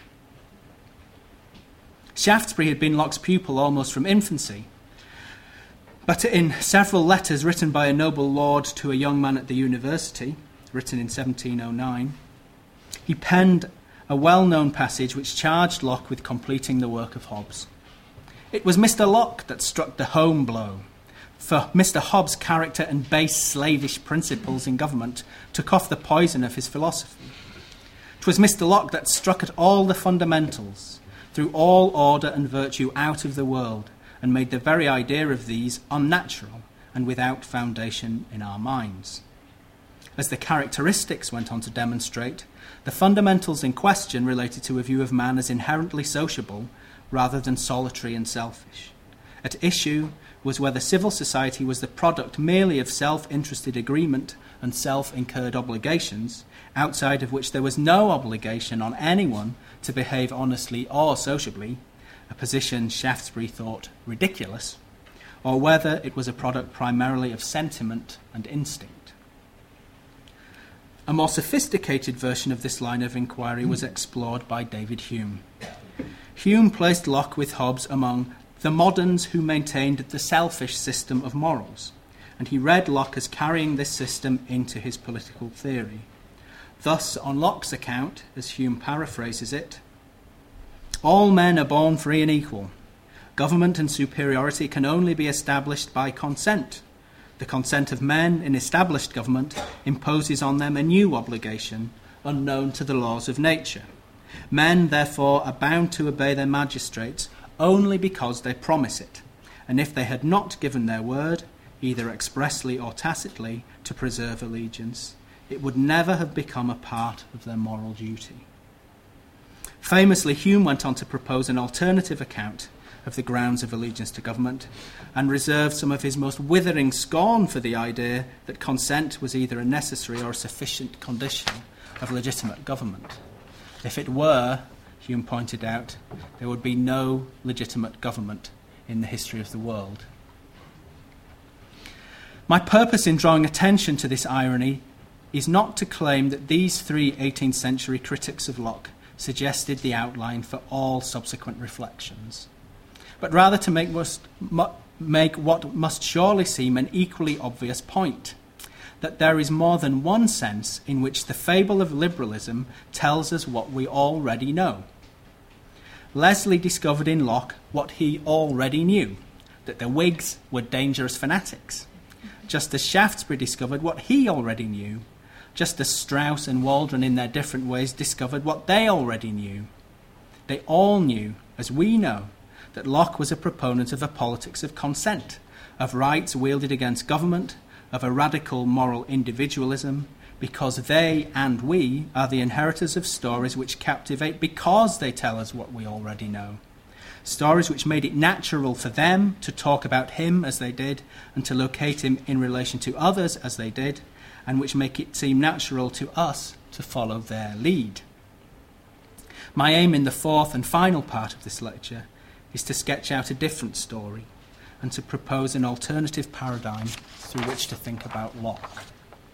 Shaftesbury had been Locke's pupil almost from infancy, but in several letters written by a noble lord to a young man at the university, written in 1709, he penned a well-known passage which charged Locke with completing the work of Hobbes. It was Mr. Locke that struck the home blow, for Mr. Hobbes' character and base slavish principles in government took off the poison of his philosophy. 'Twas Mr. Locke that struck at all the fundamentals, threw all order and virtue out of the world, and made the very idea of these unnatural and without foundation in our minds. As the characteristics went on to demonstrate, the fundamentals in question related to a view of man as inherently sociable rather than solitary and selfish, At issue was whether civil society was the product merely of self-interested agreement and self-incurred obligations, outside of which there was no obligation on anyone to behave honestly or sociably, a position Shaftesbury thought ridiculous, or whether it was a product primarily of sentiment and instinct. A more sophisticated version of this line of inquiry was explored by David Hume. Hume placed Locke with Hobbes among the moderns who maintained the selfish system of morals, and he read Locke as carrying this system into his political theory. Thus, on Locke's account, as Hume paraphrases it, all men are born free and equal. Government and superiority can only be established by consent. The consent of men in established government imposes on them a new obligation, unknown to the laws of nature. Men, therefore, are bound to obey their magistrates only because they promise it, and if they had not given their word, either expressly or tacitly, to preserve allegiance, it would never have become a part of their moral duty. Famously, Hume went on to propose an alternative account of the grounds of allegiance to government, and reserved some of his most withering scorn for the idea that consent was either a necessary or a sufficient condition of legitimate government. If it were, Hume pointed out, there would be no legitimate government in the history of the world. My purpose in drawing attention to this irony is not to claim that these three 18th century critics of Locke suggested the outline for all subsequent reflections, but rather to make what must surely seem an equally obvious point, that there is more than one sense in which the fable of liberalism tells us what we already know. Leslie discovered in Locke what he already knew, that the Whigs were dangerous fanatics, just as Shaftesbury discovered what he already knew, just as Strauss and Waldron in their different ways discovered what they already knew. They all knew, as we know, that Locke was a proponent of a politics of consent, of rights wielded against government, of a radical moral individualism, because they and we are the inheritors of stories which captivate because they tell us what we already know. Stories which made it natural for them to talk about him as they did and to locate him in relation to others as they did, and which make it seem natural to us to follow their lead. My aim in the fourth and final part of this lecture is to sketch out a different story and to propose an alternative paradigm through which to think about Locke.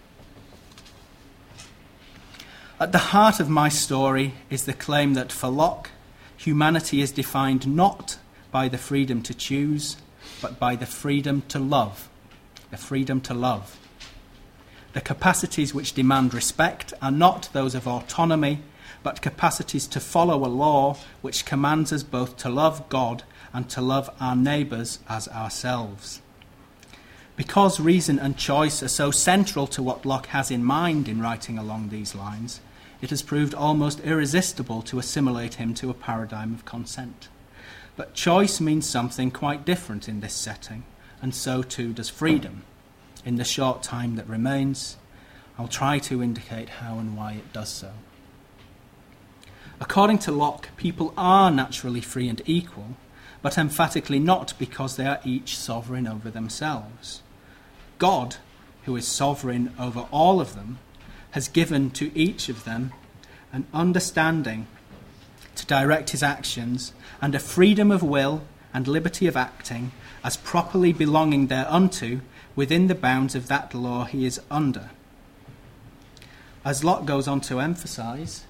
At the heart of my story is the claim that for Locke, humanity is defined not by the freedom to choose, but by the freedom to love. The freedom to love. The capacities which demand respect are not those of autonomy, but capacities to follow a law which commands us both to love God and to love our neighbours as ourselves. Because reason and choice are so central to what Locke has in mind in writing along these lines, it has proved almost irresistible to assimilate him to a paradigm of consent. But choice means something quite different in this setting, and so too does freedom. In the short time that remains, I'll try to indicate how and why it does so. According to Locke, people are naturally free and equal, but emphatically not because they are each sovereign over themselves. God, who is sovereign over all of them, has given to each of them an understanding to direct his actions and a freedom of will and liberty of acting as properly belonging thereunto within the bounds of that law he is under. As Locke goes on to emphasise,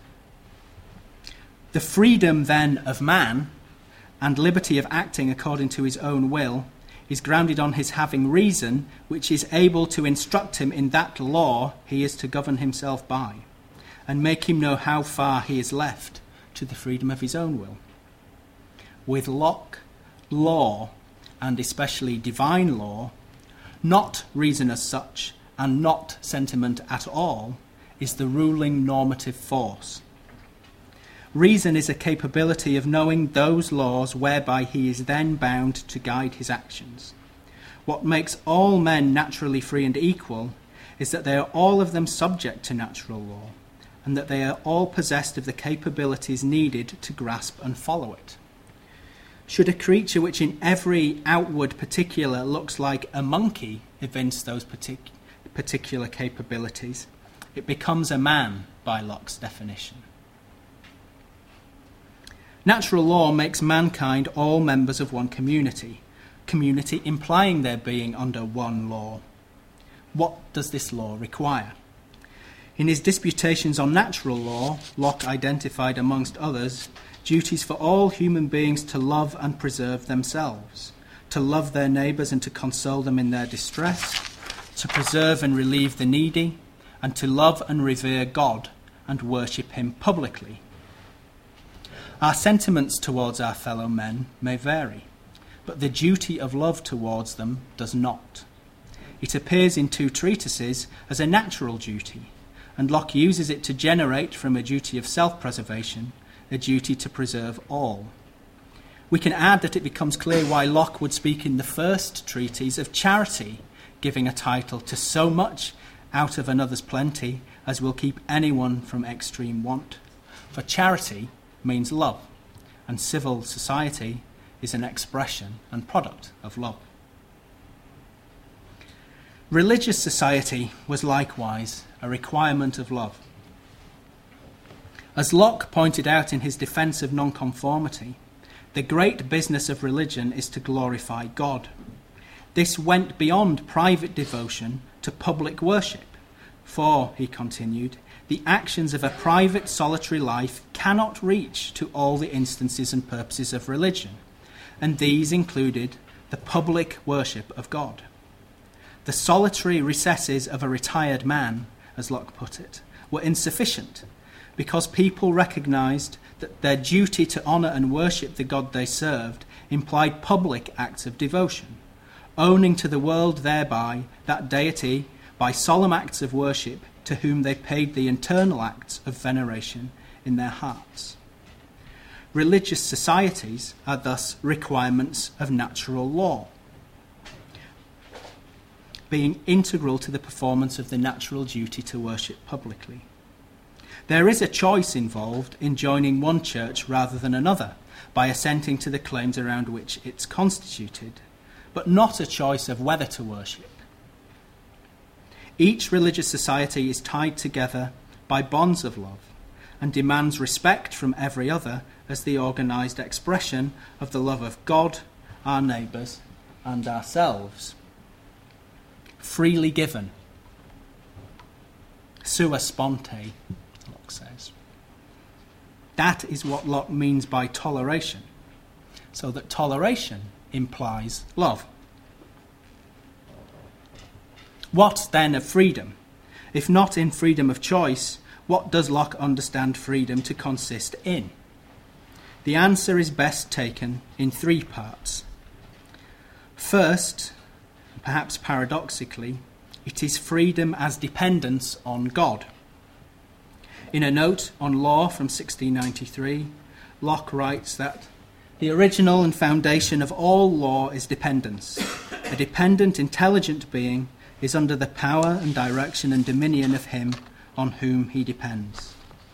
the freedom then of man and liberty of acting according to his own will is grounded on his having reason, which is able to instruct him in that law he is to govern himself by, and make him know how far he is left to the freedom of his own will. With Locke, law, and especially divine law, not reason as such, and not sentiment at all, is the ruling normative force. Reason is a capability of knowing those laws whereby he is then bound to guide his actions. What makes all men naturally free and equal is that they are all of them subject to natural law, and that they are all possessed of the capabilities needed to grasp and follow it. Should a creature which in every outward particular looks like a monkey evince those particular capabilities, it becomes a man by Locke's definition. Natural law makes mankind all members of one community implying their being under one law. What does this law require? In his Disputations on Natural Law, Locke identified, amongst others, duties for all human beings to love and preserve themselves, to love their neighbours and to console them in their distress, to preserve and relieve the needy, and to love and revere God and worship him publicly. Our sentiments towards our fellow men may vary, but the duty of love towards them does not. It appears in 2 treatises as a natural duty, and Locke uses it to generate from a duty of self-preservation a duty to preserve all. We can add that it becomes clear why Locke would speak in the first treatise of charity, giving a title to so much out of another's plenty as will keep anyone from extreme want. For charity means love, and civil society is an expression and product of love. Religious society was likewise a requirement of love. As Locke pointed out in his defence of nonconformity, the great business of religion is to glorify God. This went beyond private devotion to public worship, for, he continued, the actions of a private solitary life cannot reach to all the instances and purposes of religion, and these included the public worship of God. The solitary recesses of a retired man, as Locke put it, were insufficient, because people recognised that their duty to honour and worship the God they served implied public acts of devotion, owning to the world thereby that deity by solemn acts of worship to whom they paid the internal acts of veneration in their hearts. Religious societies are thus requirements of natural law, being integral to the performance of the natural duty to worship publicly. There is a choice involved in joining one church rather than another by assenting to the claims around which it's constituted, but not a choice of whether to worship. Each religious society is tied together by bonds of love and demands respect from every other as the organised expression of the love of God, our neighbours, and ourselves. Freely given. Sua sponte, Locke says. That is what Locke means by toleration, so that toleration implies love. What then of freedom? If not in freedom of choice, what does Locke understand freedom to consist in? The answer is best taken in 3 parts. First, perhaps paradoxically, it is freedom as dependence on God. In a note on law from 1693, Locke writes that the original and foundation of all law is dependence. A dependent, intelligent being is under the power and direction and dominion of him on whom he depends.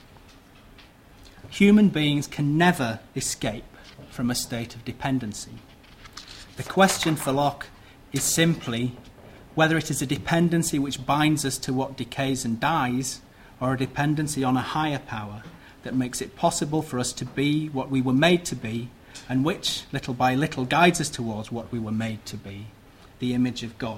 Human beings can never escape from a state of dependency. The question for Locke is simply whether it is a dependency which binds us to what decays and dies, or a dependency on a higher power that makes it possible for us to be what we were made to be, and which, little by little, guides us towards what we were made to be, the image of God.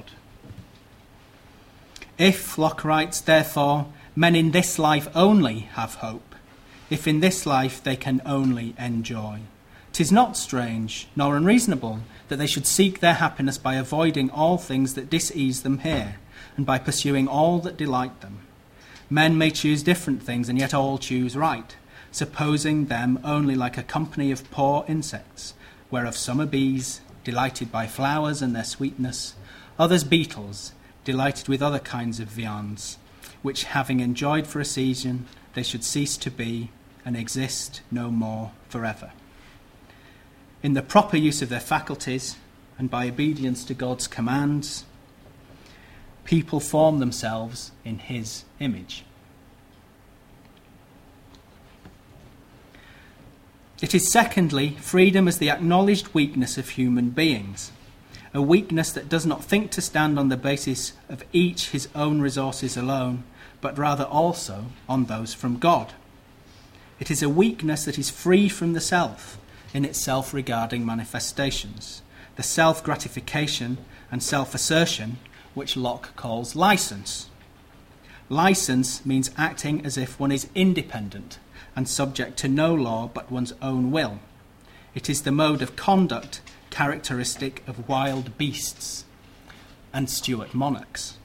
If, Locke writes, therefore, men in this life only have hope, if in this life they can only enjoy, 'tis not strange nor unreasonable that they should seek their happiness by avoiding all things that disease them here, and by pursuing all that delight them. Men may choose different things, and yet all choose right, supposing them only like a company of poor insects, whereof some are bees, delighted by flowers and their sweetness, others beetles, delighted with other kinds of viands, which having enjoyed for a season, they should cease to be, and exist no more forever. In the proper use of their faculties, and by obedience to God's commands, people form themselves in his image. It is, secondly, freedom as the acknowledged weakness of human beings, a weakness that does not think to stand on the basis of each his own resources alone, but rather also on those from God. It is a weakness that is free from the self in its self-regarding manifestations, the self-gratification and self-assertion which Locke calls licence. Licence means acting as if one is independent and subject to no law but one's own will. It is the mode of conduct characteristic of wild beasts and Stuart monarchs.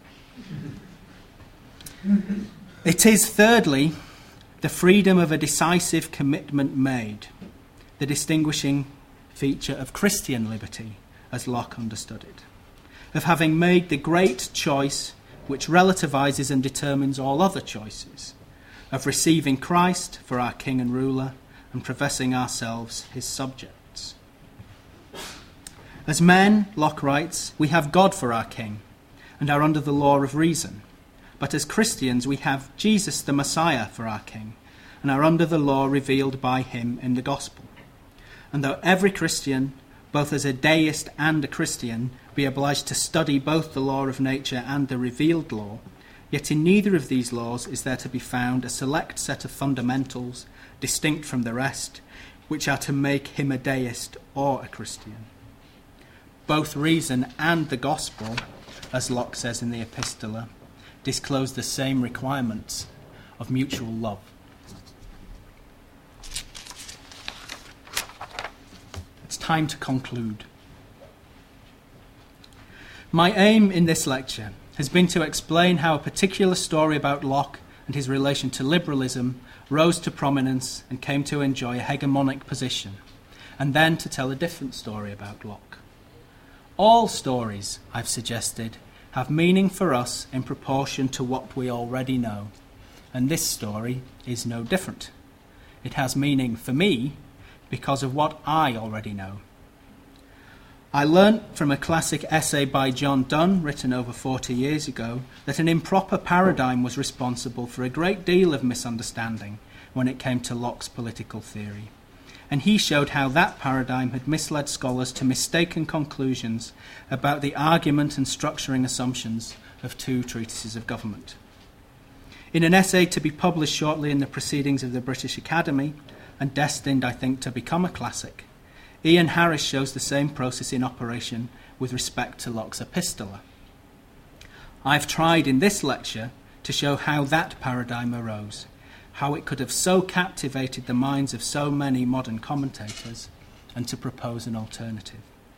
It is, thirdly, the freedom of a decisive commitment made, the distinguishing feature of Christian liberty, as Locke understood it, of having made the great choice which relativises and determines all other choices, of receiving Christ for our King and ruler and professing ourselves his subjects. As men, Locke writes, we have God for our King and are under the law of reason. But as Christians, we have Jesus the Messiah for our King and are under the law revealed by him in the gospel. And though every Christian, both as a deist and a Christian, be obliged to study both the law of nature and the revealed law, yet in neither of these laws is there to be found a select set of fundamentals distinct from the rest, which are to make him a deist or a Christian. Both reason and the gospel, as Locke says in the Epistola, disclose the same requirements of mutual love. It's time to conclude. My aim in this lecture has been to explain how a particular story about Locke and his relation to liberalism rose to prominence and came to enjoy a hegemonic position, and then to tell a different story about Locke. All stories, I've suggested, have meaning for us in proportion to what we already know, and this story is no different. It has meaning for me because of what I already know. I learnt from a classic essay by John Donne, written over 40 years ago, that an improper paradigm was responsible for a great deal of misunderstanding when it came to Locke's political theory. And he showed how that paradigm had misled scholars to mistaken conclusions about the argument and structuring assumptions of two treatises of government. In an essay to be published shortly in the Proceedings of the British Academy, and destined, I think, to become a classic, Ian Harris shows the same process in operation with respect to Locke's Epistola. I've tried in this lecture to show how that paradigm arose, how it could have so captivated the minds of so many modern commentators, and to propose an alternative.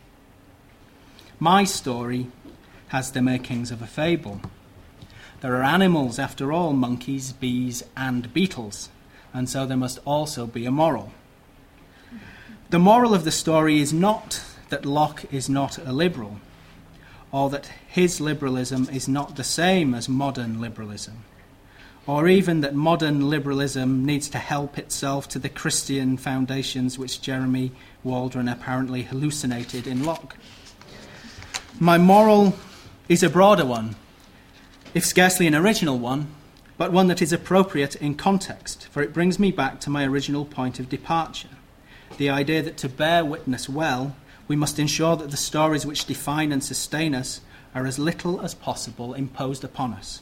My story has the makings of a fable. There are animals, after all, monkeys, bees, and beetles, and so there must also be a moral. The moral of the story is not that Locke is not a liberal, or that his liberalism is not the same as modern liberalism, or even that modern liberalism needs to help itself to the Christian foundations which Jeremy Waldron apparently hallucinated in Locke. My moral is a broader one, if scarcely an original one, but one that is appropriate in context, for it brings me back to my original point of departure, the idea that to bear witness well, we must ensure that the stories which define and sustain us are as little as possible imposed upon us.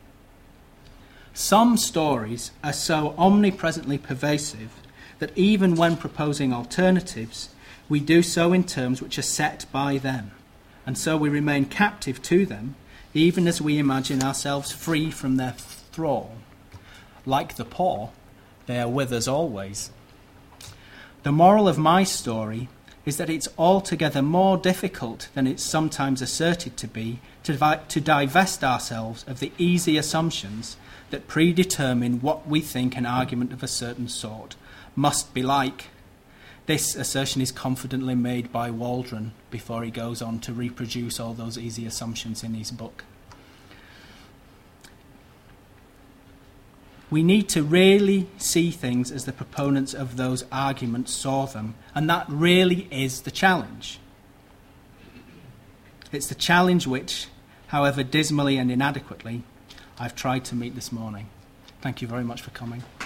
Some stories are so omnipresently pervasive that even when proposing alternatives, we do so in terms which are set by them, and so we remain captive to them, even as we imagine ourselves free from their thrall. Like the poor, they are with us always. The moral of my story is that it's altogether more difficult than it's sometimes asserted to be to divest ourselves of the easy assumptions that predetermine what we think an argument of a certain sort must be like. This assertion is confidently made by Waldron before he goes on to reproduce all those easy assumptions in his book. We need to really see things as the proponents of those arguments saw them, and that really is the challenge. It's the challenge which, however dismally and inadequately, I've tried to meet this morning. Thank you very much for coming.